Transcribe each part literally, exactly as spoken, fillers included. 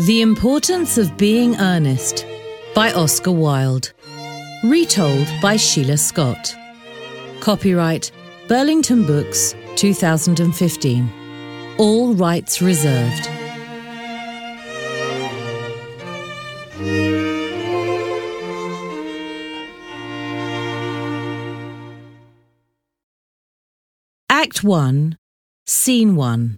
The Importance of Being Earnest by Oscar Wilde. Retold by Sheila Scott. Copyright Burlington Books two thousand fifteen. All rights reserved. Act one, Scene one.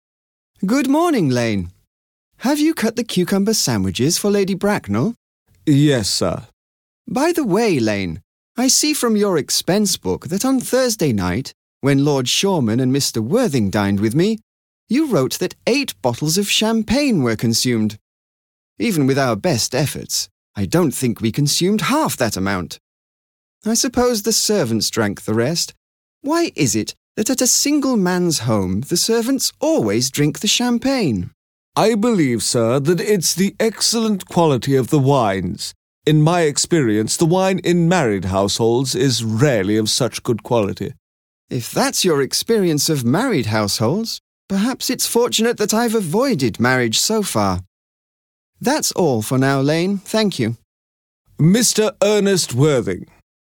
Good morning, Lane. Have you cut the cucumber sandwiches for Lady Bracknell? Yes, sir. By the way, Lane, I see from your expense book that on Thursday night, when Lord Shorman and Mister Worthing dined with me, you wrote that eight bottles of champagne were consumed. Even with our best efforts, I don't think we consumed half that amount. I suppose the servants drank the rest. Why is it that at a single man's home the servants always drink the champagne? I believe, sir, that it's the excellent quality of the wines. In my experience, the wine in married households is rarely of such good quality. If that's your experience of married households, perhaps it's fortunate that I've avoided marriage so far. That's all for now, Lane. Thank you. Mister Ernest Worthing.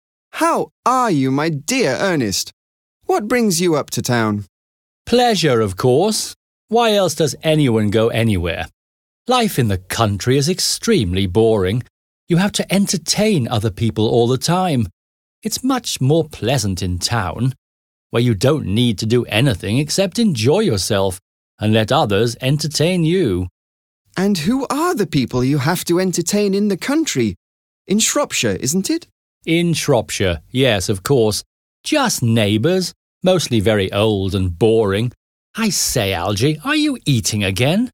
How are you, my dear Ernest? What brings you up to town? Pleasure, of course. Why else does anyone go anywhere? Life in the country is extremely boring. You have to entertain other people all the time. It's much more pleasant in town, where you don't need to do anything except enjoy yourself and let others entertain you. And who are the people you have to entertain in the country? In Shropshire, isn't it? In Shropshire, yes, of course. Just neighbours, mostly very old and boring. I say, Algy, are you eating again?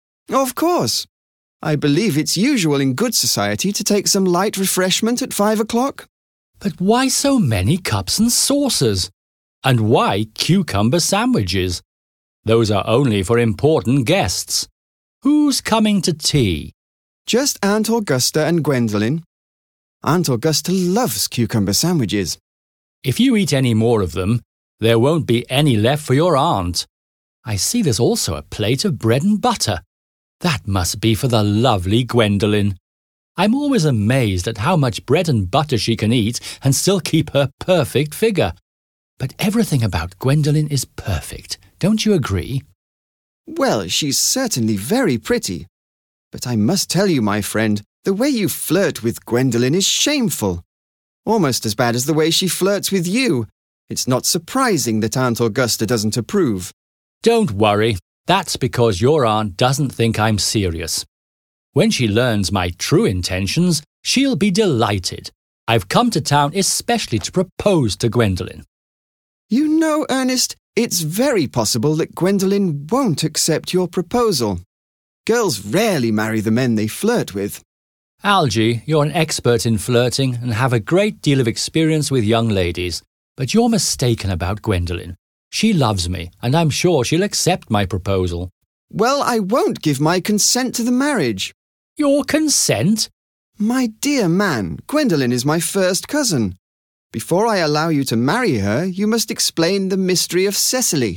Of course. I believe it's usual in good society to take some light refreshment at five o'clock. But why so many cups and saucers? And why cucumber sandwiches? Those are only for important guests. Who's coming to tea? Just Aunt Augusta and Gwendolen. Aunt Augusta loves cucumber sandwiches. If you eat any more of them, there won't be any left for your aunt. I see there's also a plate of bread and butter. That must be for the lovely Gwendolen. I'm always amazed at how much bread and butter she can eat and still keep her perfect figure. But everything about Gwendolen is perfect, don't you agree? Well, she's certainly very pretty. But I must tell you, my friend, the way you flirt with Gwendolen is shameful. Almost as bad as the way she flirts with you. It's not surprising that Aunt Augusta doesn't approve. Don't worry. That's because your aunt doesn't think I'm serious. When she learns my true intentions, she'll be delighted. I've come to town especially to propose to Gwendolen. You know, Ernest, it's very possible that Gwendolen won't accept your proposal. Girls rarely marry the men they flirt with. Algy, you're an expert in flirting and have a great deal of experience with young ladies. But you're mistaken about Gwendolen. She loves me, and I'm sure she'll accept my proposal. Well, I won't give my consent to the marriage. Your consent? My dear man, Gwendolen is my first cousin. Before I allow you to marry her, you must explain the mystery of Cecily.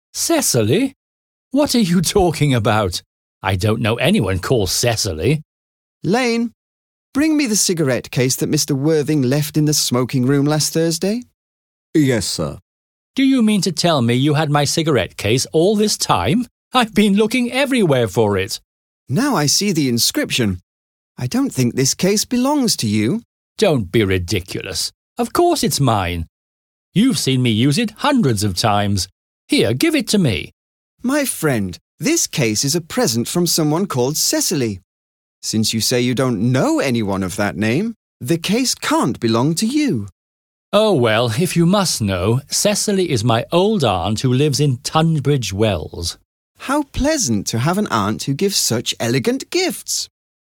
Cecily? What are you talking about? I don't know anyone called Cecily. Lane, bring me the cigarette case that Mister Worthing left in the smoking room last Thursday. Yes, sir. Do you mean to tell me you had my cigarette case all this time? I've been looking everywhere for it. Now I see the inscription. I don't think this case belongs to you. Don't be ridiculous. Of course it's mine. You've seen me use it hundreds of times. Here, give it to me. My friend, this case is a present from someone called Cecily. Since you say you don't know anyone of that name, the case can't belong to you. Oh, well, if you must know, Cecily is my old aunt who lives in Tunbridge Wells. How pleasant to have an aunt who gives such elegant gifts.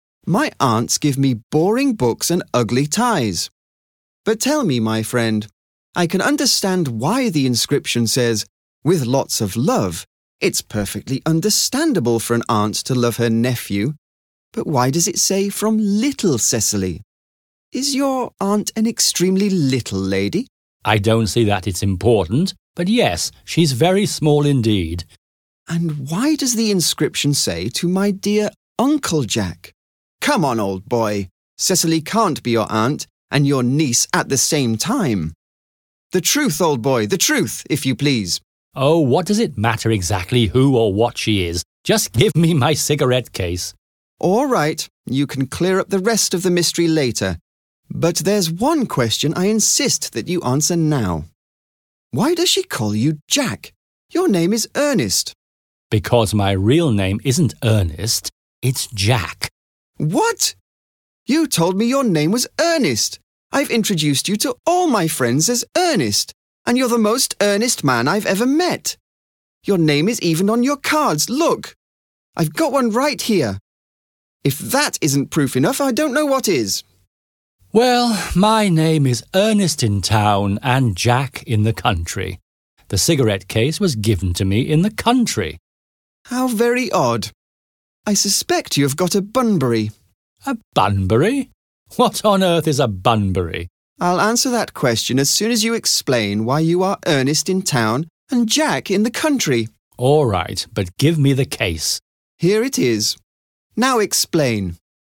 My aunts give me boring books and ugly ties. But tell me, my friend, I can understand why the inscription says, with lots of love. It's perfectly understandable for an aunt to love her nephew. But why does it say from little Cecily? Is your aunt an extremely little lady? I don't see that it's important, but yes, she's very small indeed. And why does the inscription say, to my dear Uncle Jack. Come on, old boy. Cecily can't be your aunt and your niece at the same time. The truth, old boy, the truth, if you please. Oh, what does it matter exactly who or what she is? Just give me my cigarette case. All right, you can clear up the rest of the mystery later. But there's one question I insist that you answer now. Why does she call you Jack? Your name is Ernest. Because my real name isn't Ernest, it's Jack. What? You told me your name was Ernest. I've introduced you to all my friends as Ernest, and you're the most earnest man I've ever met. Your name is even on your cards, look. I've got one right here. If that isn't proof enough, I don't know what is. Well, my name is Ernest in town and Jack in the country. The cigarette case was given to me in the country. How very odd. I suspect you've got a Bunbury. A Bunbury? What on earth is a Bunbury? I'll answer that question as soon as you explain why you are Ernest in town and Jack in the country. All right, but give me the case. Here it is. Now explain.